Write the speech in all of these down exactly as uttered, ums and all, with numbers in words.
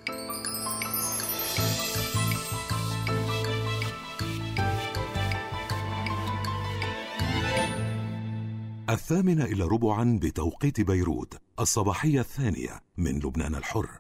الثامنة إلى ربعا بتوقيت بيروت، الصباحية الثانية من لبنان الحر.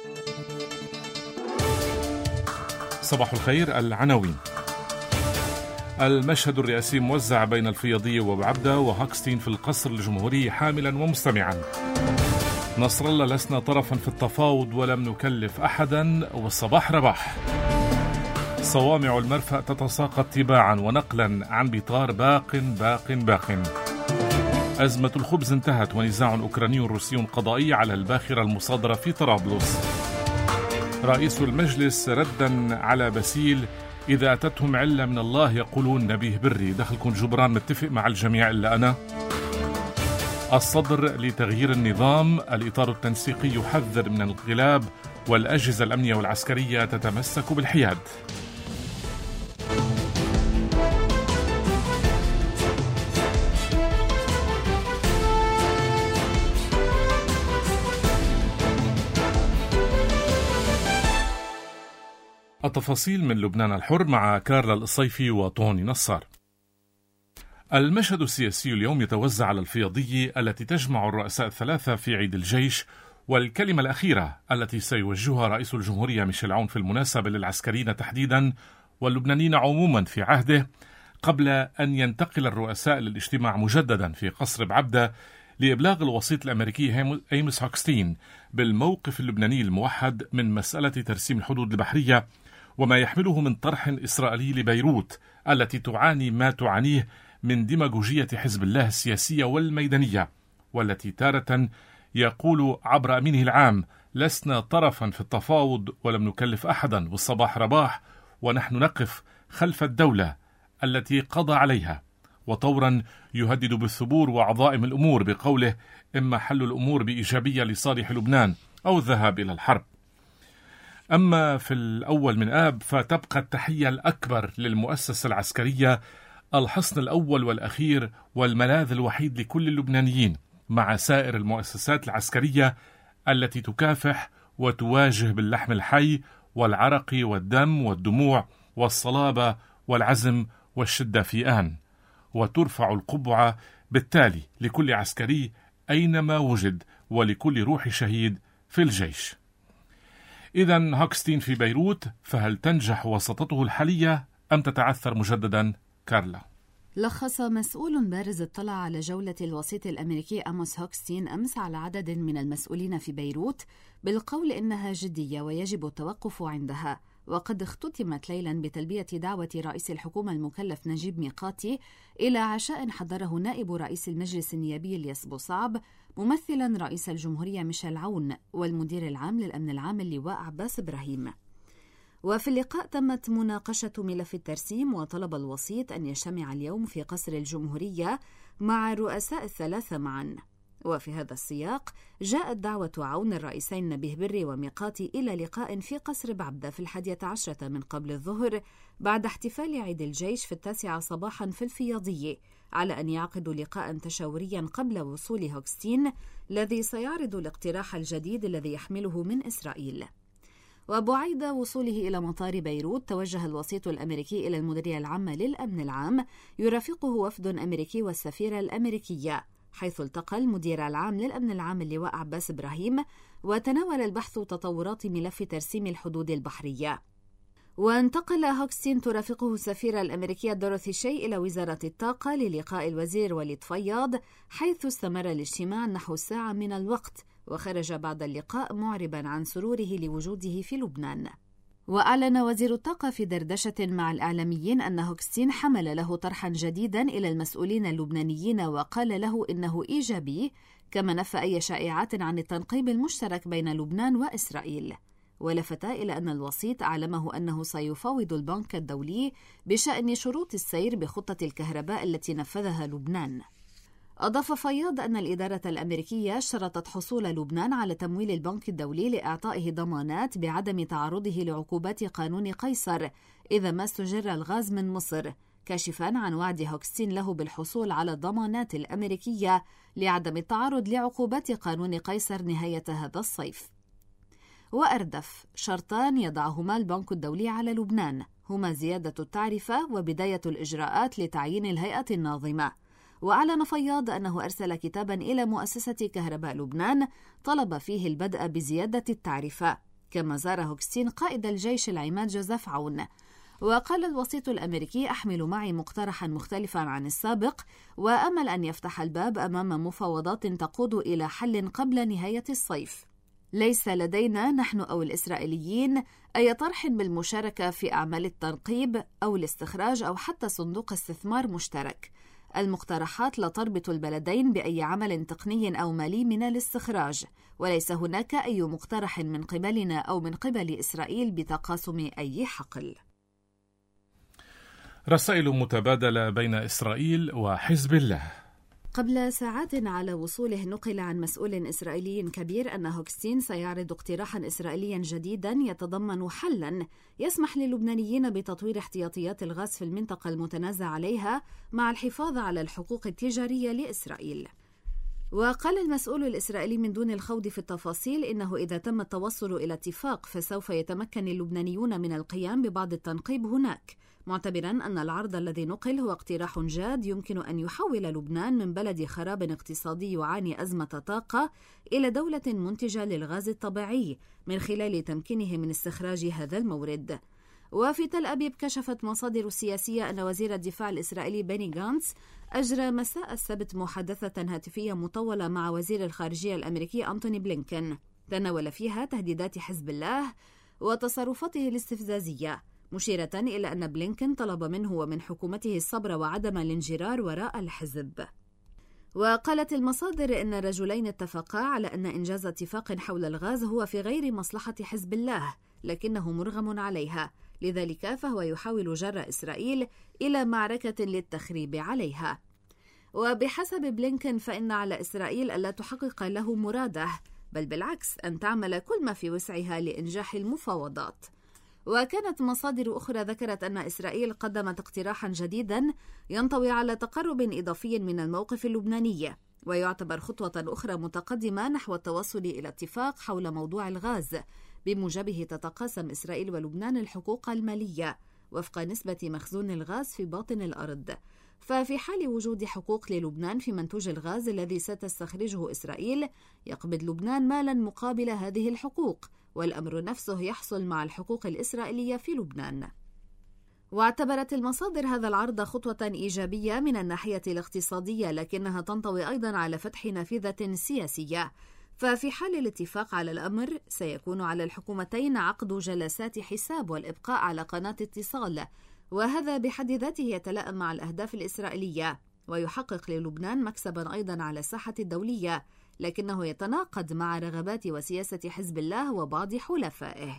صباح الخير. العناوين: المشهد الرئاسي موزع بين الفياضية وبعبدة، وهوكستين في القصر الجمهوري حاملا ومستمعا. نصر الله: لسنا طرفا في التفاوض ولم نكلف أحدا، والصباح رباح. صوامع المرفأ تتساقط تباعا ونقلا عن بطار باق باق باق. أزمة الخبز انتهت، ونزاع أوكراني روسي قضائي على الباخرة المصادرة في طرابلس. رئيس المجلس ردا على باسيل: إذا أتتهم علة من الله يقولون نبيه بري. دخلكم جبران متفق مع الجميع إلا أنا. الصدر لتغيير النظام، الإطار التنسيقي يحذر من الانقلاب، والأجهزة الأمنية والعسكرية تتمسك بالحياد. التفاصيل من لبنان الحر مع كارلا الصيفي وطوني نصار. المشهد السياسي اليوم يتوزع على الفياضية التي تجمع الرؤساء الثلاثة في عيد الجيش، والكلمة الأخيرة التي سيوجهها رئيس الجمهورية ميشيل عون في المناسبة للعسكريين تحديدا واللبنانيين عموما في عهده، قبل أن ينتقل الرؤساء للاجتماع مجددا في قصر بعبدة لإبلاغ الوسيط الأمريكي أيمس هوكستين بالموقف اللبناني الموحد من مسألة ترسيم الحدود البحرية، وما يحمله من طرح إسرائيلي لبيروت التي تعاني ما تعانيه من ديماغوجية حزب الله السياسية والميدانية، والتي تارة يقول عبر أمينه العام: لسنا طرفا في التفاوض ولم نكلف أحدا، والصباح رباح، ونحن نقف خلف الدولة التي قضى عليها، وطورا يهدد بالثبور وعظائم الأمور بقوله: إما حل الأمور بإيجابية لصالح لبنان أو الذهاب إلى الحرب. أما في الأول من آب فتبقى التحية الأكبر للمؤسسة العسكرية، الحصن الأول والأخير والملاذ الوحيد لكل اللبنانيين، مع سائر المؤسسات العسكرية التي تكافح وتواجه باللحم الحي والعرق والدم والدموع والصلابة والعزم والشدة في آن، وترفع القبعة بالتالي لكل عسكري أينما وجد ولكل روح شهيد في الجيش. إذن هوكستين في بيروت، فهل تنجح وسطته الحالية أم تتعثر مجددا؟ كارلا. لخص مسؤول بارز اطلع على جولة الوسيط الأمريكي آموس هوكستين أمس على عدد من المسؤولين في بيروت بالقول إنها جدية ويجب التوقف عندها، وقد اختتمت ليلا بتلبية دعوة رئيس الحكومة المكلف نجيب ميقاتي إلى عشاء حضره نائب رئيس المجلس النيابي الياس بوصعب، ممثلا رئيس الجمهورية ميشيل عون والمدير العام للأمن العام اللواء عباس إبراهيم. وفي اللقاء تمت مناقشة ملف الترسيم، وطلب الوسيط أن يجتمع اليوم في قصر الجمهورية مع الرؤساء الثلاثة معا. وفي هذا السياق جاءت دعوة عون الرئيسين نبيه بري وميقاتي إلى لقاء في قصر بعبدة في الحادية عشرة من قبل الظهر، بعد احتفال عيد الجيش في التاسعة صباحا في الفياضية، على أن يعقدوا لقاء تشاوريا قبل وصول هوكستين الذي سيعرض الاقتراح الجديد الذي يحمله من إسرائيل. وبعيد وصوله إلى مطار بيروت، توجه الوسيط الأمريكي إلى المديرية العامة للأمن العام يرافقه وفد أمريكي والسفيرة الأمريكية، حيث التقى المدير العام للأمن العام اللواء عباس إبراهيم، وتناول البحث تطورات ملف ترسيم الحدود البحرية. وانتقل هوكستين ترافقه السفيرة الأمريكية دوروثي شي إلى وزارة الطاقة للقاء الوزير وليد فياض، حيث استمر الاجتماع نحو ساعة من الوقت، وخرج بعد اللقاء معربا عن سروره لوجوده في لبنان. وأعلن وزير الطاقة في دردشة مع الإعلاميين أن هوكستين حمل له طرحا جديدا إلى المسؤولين اللبنانيين، وقال له إنه إيجابي، كما نفى أي شائعات عن التنقيب المشترك بين لبنان وإسرائيل. ولفت إلى أن الوسيط أعلمه أنه سيفاوض البنك الدولي بشأن شروط السير بخطة الكهرباء التي نفذها لبنان. أضاف فياض أن الإدارة الأمريكية شرطت حصول لبنان على تمويل البنك الدولي لإعطائه ضمانات بعدم تعرضه لعقوبات قانون قيصر إذا ما استجر الغاز من مصر، كاشفا عن وعد هوكستين له بالحصول على الضمانات الأمريكية لعدم التعرض لعقوبات قانون قيصر نهاية هذا الصيف. وأردف، شرطان يضعهما البنك الدولي على لبنان هما زيادة التعرفة وبداية الإجراءات لتعيين الهيئة الناظمة. وأعلن فياض أنه أرسل كتابا إلى مؤسسة كهرباء لبنان طلب فيه البدء بزيادة التعرفة، كما زار هوكستين قائد الجيش العماد جوزيف عون. وقال الوسيط الأمريكي: أحمل معي مقترحا مختلفا عن السابق، وأمل أن يفتح الباب أمام مفاوضات تقود إلى حل قبل نهاية الصيف. ليس لدينا نحن أو الإسرائيليين أي طرح بالمشاركة في أعمال التنقيب أو الاستخراج أو حتى صندوق استثمار مشترك. المقترحات لا تربط البلدين بأي عمل تقني أو مالي من الاستخراج، وليس هناك أي مقترح من قبلنا أو من قبل إسرائيل بتقاسم أي حقل. رسائل متبادلة بين إسرائيل وحزب الله. قبل ساعات على وصوله نقل عن مسؤول إسرائيلي كبير أن هوكستين سيعرض اقتراحا إسرائيليا جديدا يتضمن حلا يسمح للبنانيين بتطوير احتياطيات الغاز في المنطقة المتنازع عليها مع الحفاظ على الحقوق التجارية لإسرائيل. وقال المسؤول الإسرائيلي من دون الخوض في التفاصيل إنه إذا تم التوصل إلى اتفاق فسوف يتمكن اللبنانيون من القيام ببعض التنقيب هناك، معتبرا أن العرض الذي نقل هو اقتراح جاد يمكن أن يحول لبنان من بلد خراب اقتصادي يعاني أزمة طاقة إلى دولة منتجة للغاز الطبيعي من خلال تمكينه من استخراج هذا المورد. وفي تل أبيب كشفت مصادر سياسية أن وزير الدفاع الإسرائيلي بني غانتس أجرى مساء السبت محادثة هاتفية مطولة مع وزير الخارجية الأمريكي أنتوني بلينكن تناول فيها تهديدات حزب الله وتصرفاته الاستفزازية، مشيرة إلى أن بلينكن طلب منه ومن حكومته الصبر وعدم الانجرار وراء الحزب. وقالت المصادر إن الرجلين اتفقا على أن إنجاز اتفاق حول الغاز هو في غير مصلحة حزب الله، لكنه مرغم عليها، لذلك فهو يحاول جر إسرائيل إلى معركة للتخريب عليها. وبحسب بلينكن فإن على إسرائيل ألا تحقق له مراده، بل بالعكس أن تعمل كل ما في وسعها لإنجاح المفاوضات. وكانت مصادر أخرى ذكرت أن إسرائيل قدمت اقتراحا جديدا ينطوي على تقرب إضافي من الموقف اللبناني، ويعتبر خطوة أخرى متقدمة نحو التوصل إلى اتفاق حول موضوع الغاز، بموجبه تتقاسم إسرائيل ولبنان الحقوق المالية وفق نسبة مخزون الغاز في باطن الأرض. ففي حال وجود حقوق للبنان في منتوج الغاز الذي ستستخرجه إسرائيل، يقبض لبنان مالا مقابل هذه الحقوق، والأمر نفسه يحصل مع الحقوق الإسرائيلية في لبنان. واعتبرت المصادر هذا العرض خطوة إيجابية من الناحية الاقتصادية، لكنها تنطوي أيضا على فتح نافذة سياسية. ففي حال الاتفاق على الأمر سيكون على الحكومتين عقد جلسات حساب والإبقاء على قناة اتصال، وهذا بحد ذاته يتلائم مع الأهداف الإسرائيلية ويحقق للبنان مكسبا أيضا على الساحة الدولية، لكنه يتناقض مع رغبات وسياسة حزب الله وبعض حلفائه.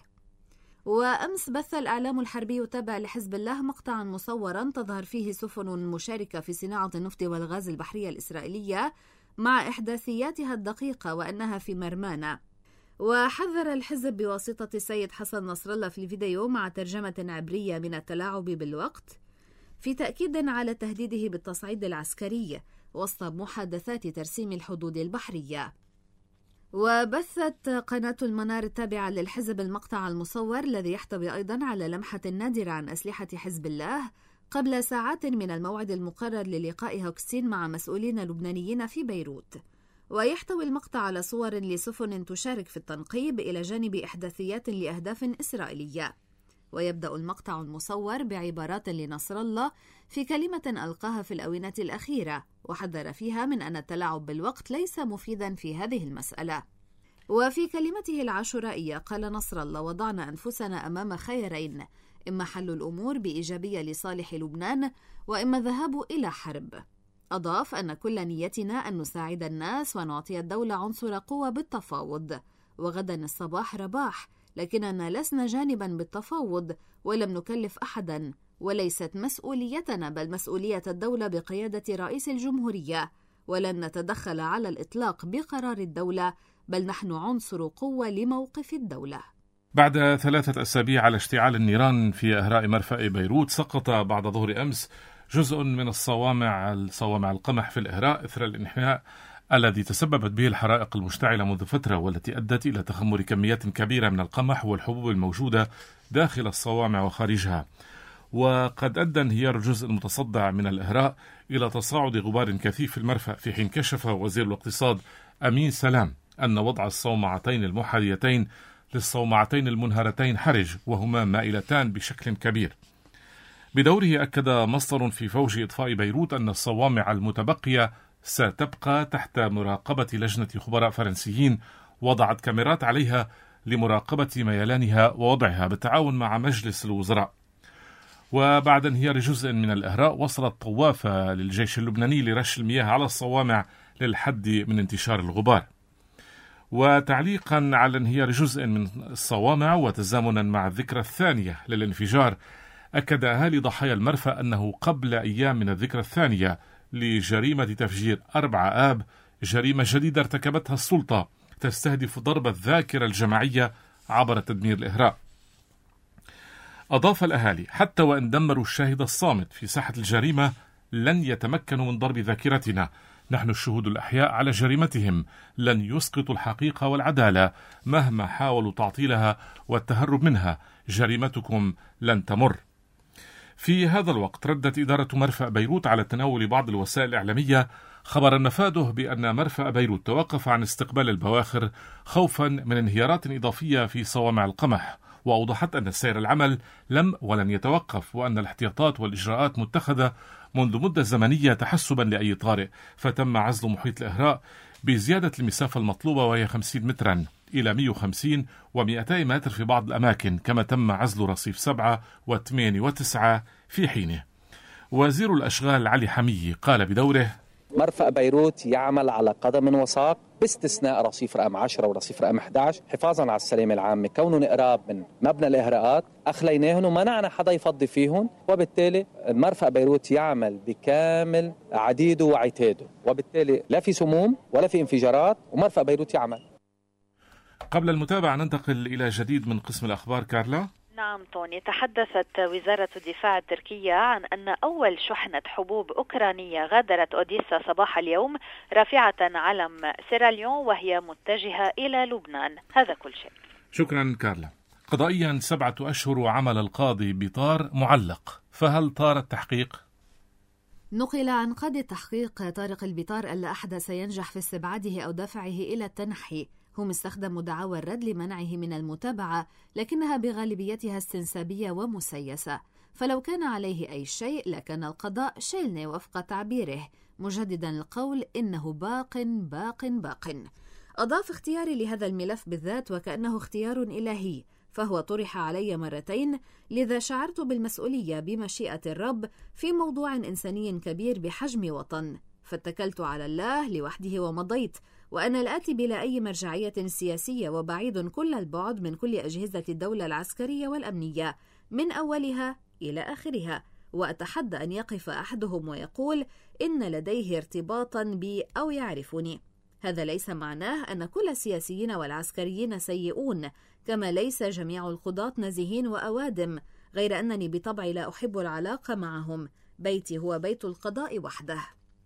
وأمس بث الإعلام الحربي التابع لحزب الله مقطعا مصورا تظهر فيه سفن مشاركة في صناعة النفط والغاز البحرية الإسرائيلية مع إحداثياتها الدقيقة وأنها في مرمانة. وحذر الحزب بواسطة السيد حسن نصر الله في الفيديو مع ترجمة عبرية من التلاعب بالوقت، في تأكيد على تهديده بالتصعيد العسكري وسط محادثات ترسيم الحدود البحرية. وبثت قناة المنار التابعة للحزب المقطع المصور الذي يحتوي أيضا على لمحة نادرة عن أسلحة حزب الله قبل ساعات من الموعد المقرر للقاء هوكستين مع مسؤولين لبنانيين في بيروت. ويحتوي المقطع على صور لسفن تشارك في التنقيب إلى جانب إحداثيات لأهداف إسرائيلية. ويبدأ المقطع المصور بعبارات لنصر الله في كلمة ألقاها في الآونة الأخيرة، وحذر فيها من أن التلاعب بالوقت ليس مفيدا في هذه المسألة. وفي كلمته العاشورائية قال نصر الله: وضعنا أنفسنا أمام خيارين، إما حل الأمور بإيجابية لصالح لبنان وإما الذهاب إلى حرب. أضاف أن كل نيتنا أن نساعد الناس ونعطي الدولة عنصر قوة بالتفاوض، وغدا الصباح رباح، لكننا لسنا جانبا بالتفاوض ولم نكلف أحدا، وليست مسؤوليتنا بل مسؤولية الدولة بقيادة رئيس الجمهورية، ولن نتدخل على الإطلاق بقرار الدولة، بل نحن عنصر قوة لموقف الدولة. بعد ثلاثة أسابيع على اشتعال النيران في أهراء مرفأ بيروت، سقط بعد ظهر أمس جزء من الصوامع الصوامع القمح في الإهراء إثر الانحناء الذي تسببت به الحرائق المشتعلة منذ فترة، والتي أدت إلى تخمر كميات كبيرة من القمح والحبوب الموجودة داخل الصوامع وخارجها. وقد أدى انهيار الجزء المتصدع من الإهراء إلى تصاعد غبار كثيف في المرفأ، في حين كشف وزير الاقتصاد أمين سلام أن وضع الصومعتين المحاذيتين للصومعتين المنهرتين حرج، وهما مائلتان بشكل كبير. بدوره أكد مصدر في فوج إطفاء بيروت أن الصوامع المتبقية ستبقى تحت مراقبة لجنة خبراء فرنسيين وضعت كاميرات عليها لمراقبة ميلانها ووضعها بالتعاون مع مجلس الوزراء. وبعد انهيار جزء من الإهراء وصلت طوافة للجيش اللبناني لرش المياه على الصوامع للحد من انتشار الغبار. وتعليقا على انهيار جزء من الصوامع وتزامنا مع الذكرى الثانية للانفجار، أكد أهالي ضحايا المرفأ أنه قبل أيام من الذكرى الثانية لجريمة تفجير أربع آب، جريمة جديدة ارتكبتها السلطة تستهدف ضرب الذاكرة الجماعية عبر تدمير الإهراء. أضاف الأهالي: حتى وإن دمروا الشاهد الصامت في ساحة الجريمة لن يتمكنوا من ضرب ذاكرتنا، نحن الشهود الأحياء على جريمتهم، لن يسقطوا الحقيقة والعدالة مهما حاولوا تعطيلها والتهرب منها، جريمتكم لن تمر. في هذا الوقت ردت إدارة مرفأ بيروت على تناول بعض الوسائل الإعلامية خبرا مفاده بأن مرفأ بيروت توقف عن استقبال البواخر خوفا من انهيارات إضافية في صوامع القمح، وأوضحت أن سير العمل لم ولن يتوقف، وأن الاحتياطات والإجراءات متخذة منذ مدة زمنية تحسبا لأي طارئ، فتم عزل محيط الإهراء بزيادة المسافة المطلوبة وهي خمسين مترا إلى مئة وخمسين ومئتي متر في بعض الأماكن، كما تم عزل رصيف سبعة وثمانية وتسعة في حينه. وزير الأشغال علي حمية قال بدوره: مرفأ بيروت يعمل على قدم وساق باستثناء رصيف رقم عشرة ورصيف رقم أحد عشر حفاظا على السلامة العامة، كونهم قراب من مبنى الإهراءات أخليناهم ومنعنا حدا يفضي فيهم، وبالتالي مرفأ بيروت يعمل بكامل عديده وعتاده، وبالتالي لا في سموم ولا في انفجارات، ومرفأ بيروت يعمل. قبل المتابعة ننتقل إلى جديد من قسم الأخبار. كارلا. نعم توني، تحدثت وزارة الدفاع التركية عن أن أول شحنة حبوب أوكرانية غادرت أوديسا صباح اليوم رافعة علم سيراليون وهي متجهة إلى لبنان. هذا كل شيء. شكرا كارلا. قضائيا سبعة أشهر وعمل القاضي بطار معلق، فهل طار التحقيق؟ نقل عن قاضي التحقيق طارق البطار ألا أحد سينجح في استبعاده أو دفعه إلى التنحي. هم استخدموا دعاوى الرد لمنعه من المتابعة، لكنها بغالبيتها استنسابية ومسيسة، فلو كان عليه أي شيء لكان القضاء شلني وفق تعبيره، مجددا القول إنه باق باق باق. أضاف اختياري لهذا الملف بالذات وكأنه اختيار إلهي، فهو طرح علي مرتين، لذا شعرت بالمسؤولية بمشيئة الرب في موضوع إنساني كبير بحجم وطن، فاتكلت على الله لوحده ومضيت، وأنا الآتي بلا أي مرجعية سياسية وبعيد كل البعد من كل أجهزة الدولة العسكرية والأمنية من أولها إلى آخرها، وأتحدى أن يقف أحدهم ويقول إن لديه ارتباطا بي أو يعرفني. هذا ليس معناه أن كل السياسيين والعسكريين سيئون، كما ليس جميع القضاة نزيهين وأوادم، غير أنني بطبعي لا أحب العلاقة معهم، بيتي هو بيت القضاء وحده.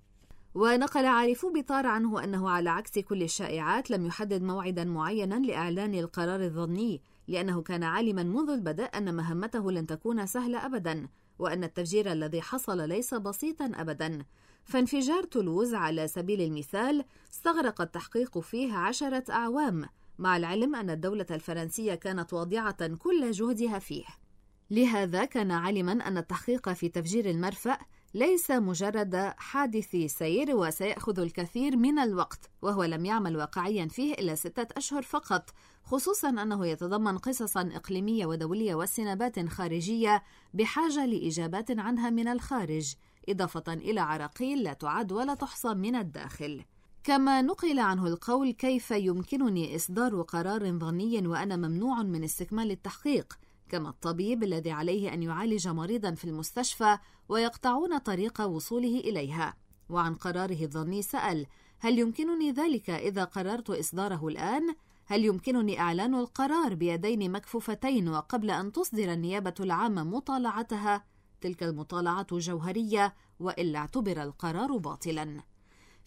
ونقل عارفو بطار عنه أنه على عكس كل الشائعات لم يحدد موعدا معينا لإعلان القرار الظني، لأنه كان عالما منذ البدء أن مهمته لن تكون سهلة أبدا، وأن التفجير الذي حصل ليس بسيطا أبدا. فانفجار تولوز على سبيل المثال استغرق التحقيق فيه عشرة أعوام، مع العلم أن الدولة الفرنسية كانت واضعة كل جهدها فيه. لهذا كان عالما أن التحقيق في تفجير المرفأ ليس مجرد حادث سير وسيأخذ الكثير من الوقت، وهو لم يعمل واقعيا فيه إلا ستة أشهر فقط، خصوصا أنه يتضمن قصصا إقليمية ودولية واستنابات خارجية بحاجة لإجابات عنها من الخارج، إضافة إلى عراقيل لا تعد ولا تحصى من الداخل. كما نقل عنه القول: كيف يمكنني إصدار قرار ظني وأنا ممنوع من استكمال التحقيق، كما الطبيب الذي عليه أن يعالج مريضا في المستشفى ويقطعون طريق وصوله إليها. وعن قراره الظني سأل: هل يمكنني ذلك إذا قررت إصداره الآن؟ هل يمكنني إعلان القرار بيدين مكفوفتين وقبل أن تصدر النيابة العامة مطالعتها؟ تلك المطالعة جوهرية، وإلا اعتبر القرار باطلا.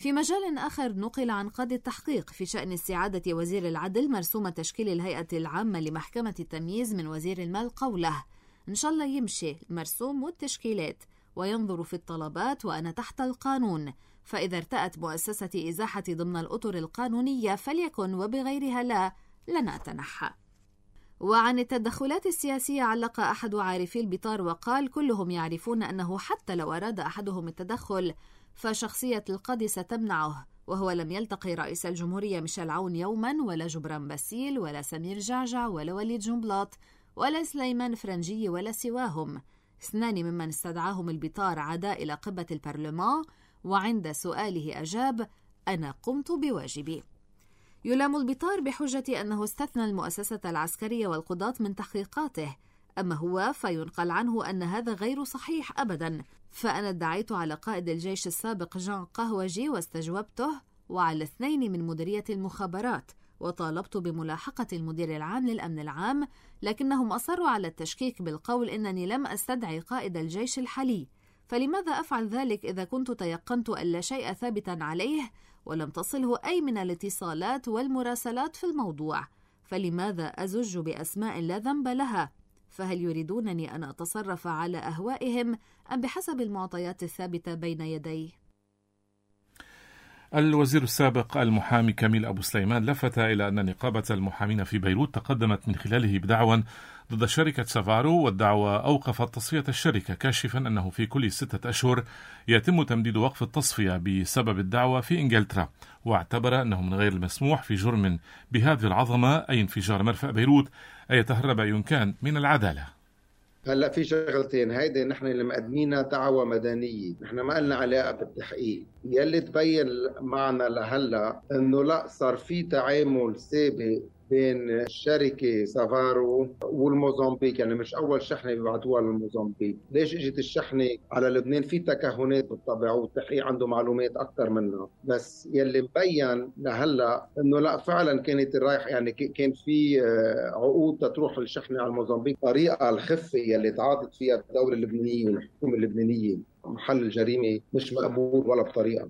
في مجال آخر، نقل عن قاضي التحقيق في شأن استعادة وزير العدل مرسوم تشكيل الهيئة العامة لمحكمة التمييز من وزير المال قوله: إن شاء الله يمشي المرسوم والتشكيلات وينظر في الطلبات وأنا تحت القانون، فإذا ارتأت مؤسسة إزاحة ضمن الأطر القانونية فليكن، وبغيرها لا لن أتنحى. وعن التدخلات السياسية علق أحد عارفي البطار وقال: كلهم يعرفون أنه حتى لو أراد أحدهم التدخل فشخصية القاضي ستمنعه، وهو لم يلتقي رئيس الجمهورية ميشيل عون يوما، ولا جبران باسيل، ولا سمير جعجع، ولا وليد جنبلاط، ولا سليمان فرنجي، ولا سواهم، اثنان ممن استدعاهم البطار عادا إلى قبة البرلمان، وعند سؤاله أجاب: أنا قمت بواجبي. يلام البطار بحجة أنه استثنى المؤسسة العسكرية والقضاة من تحقيقاته، أما هو فينقل عنه أن هذا غير صحيح أبدا، فأنا ادعيت على قائد الجيش السابق جان قهوجي واستجوبته، وعلى اثنين من مديرية المخابرات، وطالبت بملاحقة المدير العام للأمن العام، لكنهم أصروا على التشكيك بالقول إنني لم أستدعي قائد الجيش الحالي، فلماذا أفعل ذلك إذا كنت تيقنت أن لا شيء ثابتا عليه ولم تصله أي من الاتصالات والمراسلات في الموضوع؟ فلماذا أزج بأسماء لا ذنب لها؟ فهل يريدونني أن أتصرف على أهوائهم أم بحسب المعطيات الثابتة بين يدي؟ الوزير السابق المحامي كميل أبو سليمان لفت إلى أن نقابة المحامين في بيروت تقدمت من خلاله بدعوى ضد شركة سافارو، والدعوى أوقفت تصفية الشركة، كاشفا أنه في كل ستة أشهر يتم تمديد وقف التصفية بسبب الدعوى في إنجلترا، واعتبر أنه من غير المسموح في جرم بهذه العظمة، أي انفجار مرفأ بيروت، أن يتهرب أي كان من العدالة. هلا في شغلتين، هيدي نحن اللي مقدمينها دعوة مدنية، نحن ما لنا علاقة بالتحقيق. يلي تبين معنا لهلا انه لا صار في تعامل سابق بين الشركة سافارو والموزمبيق، يعني مش أول شحنة بيبعتوها للموزمبيق. ليش اجت الشحنة على لبنان؟ في تكهنات بالطبع، والتحقيق عنده معلومات أكثر منها، بس يلي مبين لهلا إنه لا فعلا كانت رايح، يعني كان في عقود تروح الشحنة على الموزمبيق. طريقة الخفة يلي تعاطت فيها الدولة اللبنانية والحكومة اللبنانية محل الجريمة مش مقبول ولا بطريقة.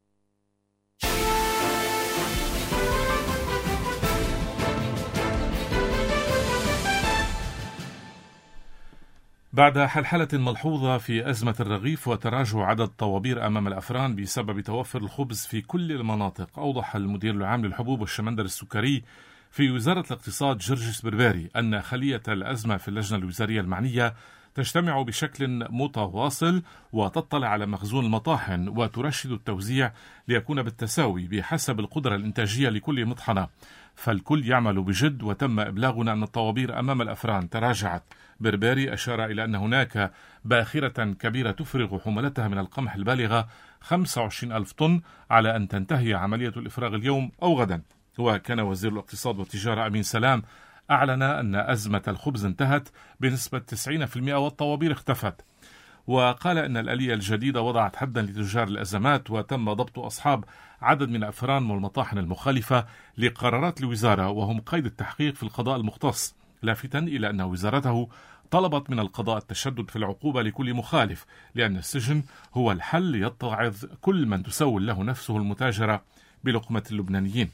بعد حلحلة ملحوظة في أزمة الرغيف وتراجع عدد طوابير أمام الأفران بسبب توفر الخبز في كل المناطق، أوضح المدير العام للحبوب والشمندر السكري في وزارة الاقتصاد جرجس برباري أن خلية الأزمة في اللجنة الوزارية المعنية تجتمع بشكل متواصل وتطلع على مخزون المطاحن وترشد التوزيع ليكون بالتساوي بحسب القدرة الإنتاجية لكل مطحنة، فالكل يعمل بجد. وتم إبلاغنا أن الطوابير أمام الأفران تراجعت. برباري أشار إلى أن هناك باخرة كبيرة تفرغ حمولتها من القمح البالغة خمسة وعشرين ألف طن على أن تنتهي عملية الإفراغ اليوم أو غدا. وكان وزير الاقتصاد والتجارة أمين سلام أعلن أن أزمة الخبز انتهت بنسبة تسعين بالمئة والطوابير اختفت، وقال أن الآلية الجديدة وضعت حدا لتجار الأزمات، وتم ضبط أصحاب عدد من الأفران والمطاحن المخالفة لقرارات الوزارة وهم قيد التحقيق في القضاء المختص، لافتا إلى أن وزارته طلبت من القضاء التشدد في العقوبة لكل مخالف، لأن السجن هو الحل ليتعظ كل من تسول له نفسه المتاجرة بلقمة اللبنانيين.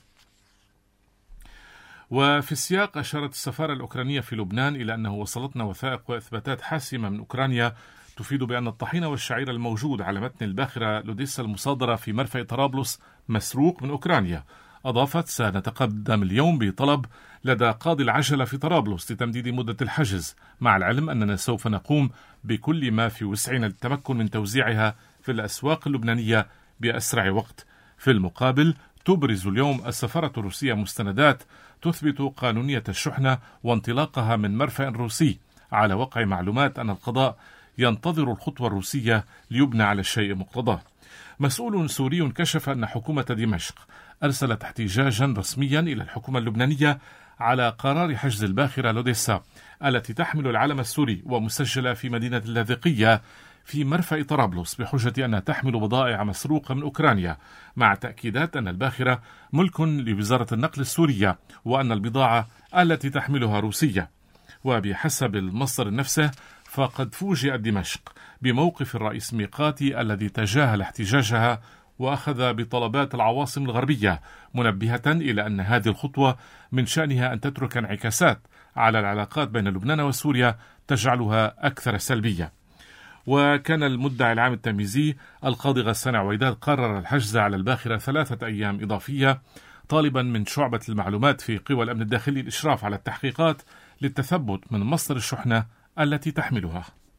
وفي السياق أشارت السفارة الأوكرانية في لبنان إلى أنه وصلتنا وثائق وإثباتات حاسمة من أوكرانيا تفيد بأن الطحين والشعير الموجود على متن الباخرة لوديسا المصادرة في مرفأ طرابلس مسروق من أوكرانيا. أضافت: سنتقدم اليوم بطلب لدى قاضي العجلة في طرابلس لتمديد مدة الحجز، مع العلم أننا سوف نقوم بكل ما في وسعنا للتمكن من توزيعها في الأسواق اللبنانية بأسرع وقت. في المقابل تبرز اليوم السفارة الروسية مستندات تثبت قانونية الشحنة وانطلاقها من مرفأ روسي، على وقع معلومات أن القضاء ينتظر الخطوة الروسية ليبنى على الشيء مقتضاه. مسؤول سوري كشف أن حكومة دمشق أرسلت احتجاجا رسميا إلى الحكومة اللبنانية على قرار حجز الباخرة لوديسا التي تحمل العلم السوري ومسجلة في مدينة اللاذقية في مرفأ طرابلس، بحجة أنها تحمل بضائع مسروقة من أوكرانيا، مع تأكيدات أن الباخرة ملك لوزارة النقل السورية وأن البضاعة التي تحملها روسية. وبحسب المصدر نفسه فقد فوجئت دمشق بموقف الرئيس ميقاتي الذي تجاهل احتجاجها وأخذ بطلبات العواصم الغربية، منبهة إلى أن هذه الخطوة من شأنها أن تترك انعكاسات على العلاقات بين لبنان وسوريا تجعلها أكثر سلبية. وكان المدعي العام التمييزي القاضي غسان عويدات قرر الحجز على الباخرة ثلاثة أيام إضافية، طالبا من شعبة المعلومات في قوى الأمن الداخلي الإشراف على التحقيقات للتثبت من مصدر الشحنة التي تحملها.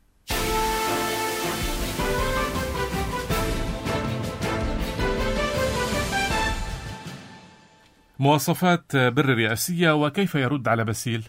مواصفات بري الرئاسية وكيف يرد على باسيل؟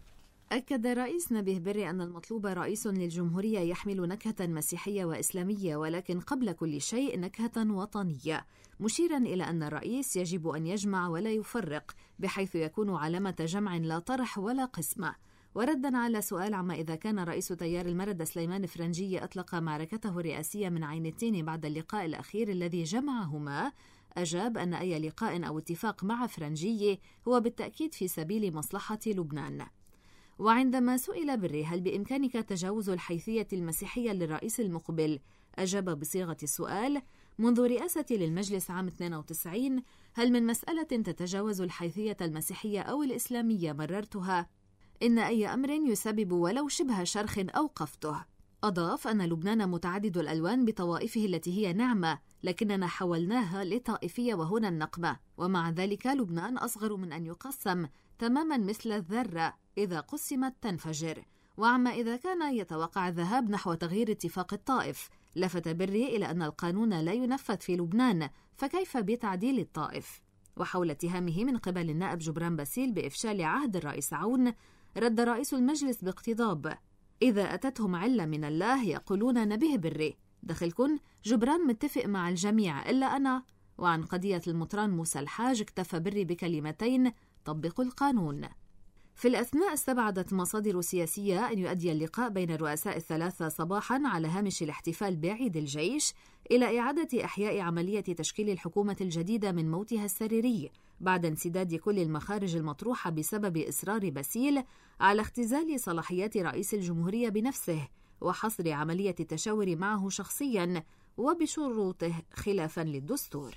أكد الرئيس نبيه بري أن المطلوب رئيس للجمهورية يحمل نكهة مسيحية وإسلامية، ولكن قبل كل شيء نكهة وطنية، مشيرا إلى أن الرئيس يجب أن يجمع ولا يفرق، بحيث يكون علامة جمع لا طرح ولا قسمة. وردا على سؤال عما إذا كان رئيس تيار المردة سليمان فرنجية أطلق معركته الرئاسية من عين التين بعد اللقاء الأخير الذي جمعهما، أجاب أن أي لقاء أو اتفاق مع فرنجية هو بالتأكيد في سبيل مصلحة لبنان. وعندما سئل بري هل بإمكانك تجاوز الحيثية المسيحية للرئيس المقبل، أجاب بصيغة السؤال: منذ رئاستي للمجلس عام اثنين وتسعين هل من مسألة تتجاوز الحيثية المسيحية أو الإسلامية مررتها؟ إن أي أمر يسبب ولو شبه شرخ أوقفته. أضاف أن لبنان متعدد الألوان بطوائفه التي هي نعمة، لكننا حولناها لطائفية وهنا النقمة، ومع ذلك لبنان أصغر من أن يقسم، تماما مثل الذرة إذا قسمت تنفجر. وعما إذا كان يتوقع الذهاب نحو تغيير اتفاق الطائف، لفت بري إلى أن القانون لا ينفذ في لبنان، فكيف بتعديل الطائف؟ وحول اتهامه من قبل النائب جبران باسيل بإفشال عهد الرئيس عون، رد رئيس المجلس باقتضاب: إذا أتتهم علة من الله يقولون نبيه بري، دخلكن جبران متفق مع الجميع إلا أنا. وعن قضية المطران موسى الحاج اكتفى بري بكلمتين: طبقوا القانون. في الأثناء استبعدت مصادر سياسية أن يؤدي اللقاء بين الرؤساء الثلاثة صباحا على هامش الاحتفال بعيد الجيش إلى إعادة إحياء عملية تشكيل الحكومة الجديدة من موتها السريري، بعد انسداد كل المخارج المطروحة بسبب إصرار باسيل على اختزال صلاحيات رئيس الجمهورية بنفسه وحصر عملية التشاور معه شخصيا وبشروطه خلافا للدستور.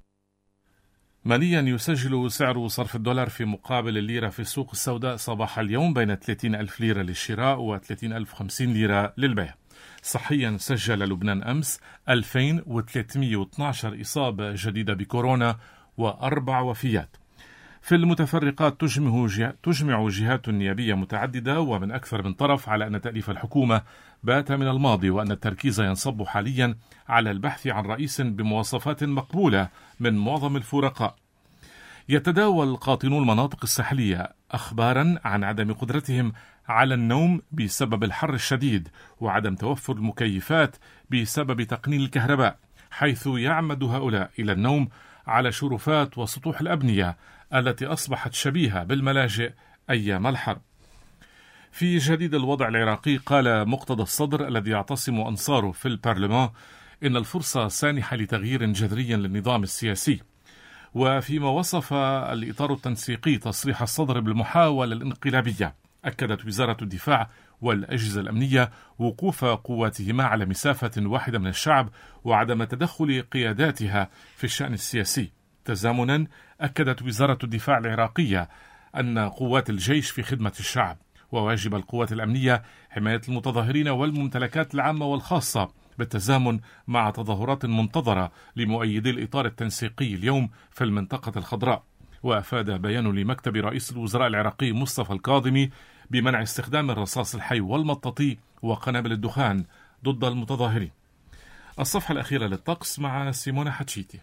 ماليا يسجل سعر صرف الدولار في مقابل الليرة في السوق السوداء صباح اليوم بين ثلاثين ألف ليرة للشراء و ثلاثين ألف وخمسين ليرة للبيع. صحيا سجل لبنان أمس ألفين وثلاثمئة واثني عشر إصابة جديدة بكورونا وأربع وفيات. في المتفرقات تجمع, جه... تجمع جهات نيابية متعددة ومن أكثر من طرف على أن تأليف الحكومة بات من الماضي، وأن التركيز ينصب حاليا على البحث عن رئيس بمواصفات مقبولة من معظم الفرقاء. يتداول قاطنو المناطق الساحلية أخبارا عن عدم قدرتهم على النوم بسبب الحر الشديد وعدم توفر المكيفات بسبب تقنين الكهرباء، حيث يعمد هؤلاء إلى النوم على شرفات وسطوح الأبنية التي أصبحت شبيهة بالملاجئ أيام الحرب. في جديد الوضع العراقي، قال مقتدى الصدر الذي يعتصم أنصاره في البرلمان إن الفرصة سانحة لتغيير جذري للنظام السياسي. وفيما وصف الإطار التنسيقي تصريح الصدر بالمحاولة الانقلابية، أكدت وزارة الدفاع والأجهزة الأمنية وقوف قواتهما على مسافة واحدة من الشعب وعدم تدخل قياداتها في الشأن السياسي. تزامنا أكدت وزارة الدفاع العراقية أن قوات الجيش في خدمة الشعب، وواجب القوات الأمنية حماية المتظاهرين والممتلكات العامة والخاصة، بالتزامن مع تظاهرات منتظرة لمؤيدي الإطار التنسيقي اليوم في المنطقة الخضراء. وأفاد بيان لمكتب رئيس الوزراء العراقي مصطفى الكاظمي بمنع استخدام الرصاص الحي والمطاطي وقنابل الدخان ضد المتظاهرين. الصفحة الأخيرة للطقس مع سيمونة حتشيتي.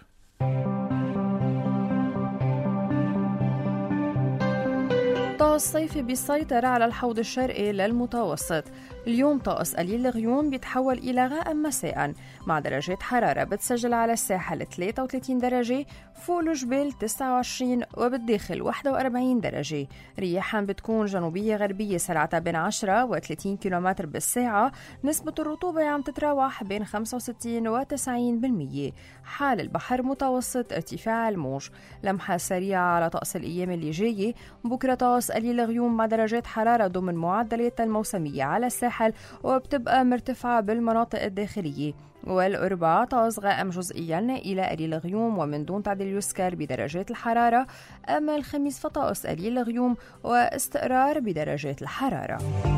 طقس صيفي بيسيطر على الحوض الشرقي للمتوسط. اليوم طقس قليل الغيوم بيتحول إلى غائم مساء مع درجات حرارة بتسجل على الساحل ثلاثة وثلاثين درجة، فوق الجبال تسعة وعشرين وبالداخل واحد وأربعين درجة. رياحا بتكون جنوبية غربية سرعتها بين عشرة وثلاثين كيلومتر بالساعة. نسبة الرطوبة عم تتراوح بين خمسة وستين وتسعين بالمية. حال البحر متوسط ارتفاع الموج. لمحة سريعة على طقس الأيام اللي جاية. بكرة طقس قليل الغيوم مع درجات حرارة ضمن معدلات الموسمية على الساحل الساحل وبتبقى مرتفعة بالمناطق الداخلية. والأربعاء طقس غائم جزئيا إلى قليل غيوم ومن دون تعديل يذكر بدرجات الحرارة. أما الخميس فطقس قليل غيوم واستقرار بدرجات الحرارة.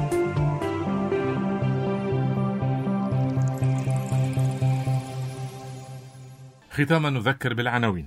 ختاما نذكر بالعناوين.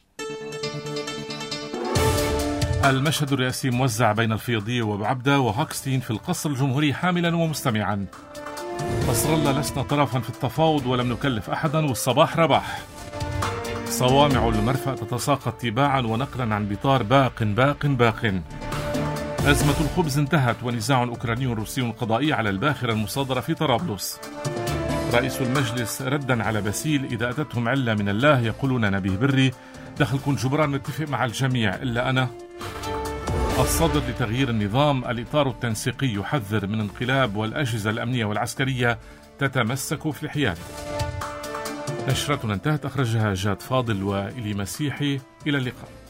المشهد الرئاسي موزع بين الفيضية وبعبدة وهوكستين في القصر الجمهوري حاملا ومستمعا. نصر الله لسنا طرفا في التفاوض ولم نكلف أحدا والصباح رباح. صوامع المرفأ تتساقط تباعا ونقلا عن بطار باق باق باق. أزمة الخبز انتهت ونزاع أوكراني روسي قضائي على الباخرة المصادرة في طرابلس. رئيس المجلس ردا على باسيل إذا أتتهم علة من الله يقولون نبيه بري دخلكم جبران متفق مع الجميع إلا أنا. الصدر لتغيير النظام الإطار التنسيقي يحذر من انقلاب والأجهزة الأمنية والعسكرية تتمسك في الحياد. نشرتنا انتهت، أخرجها جاد فاضل وإلي مسيحي. إلى اللقاء.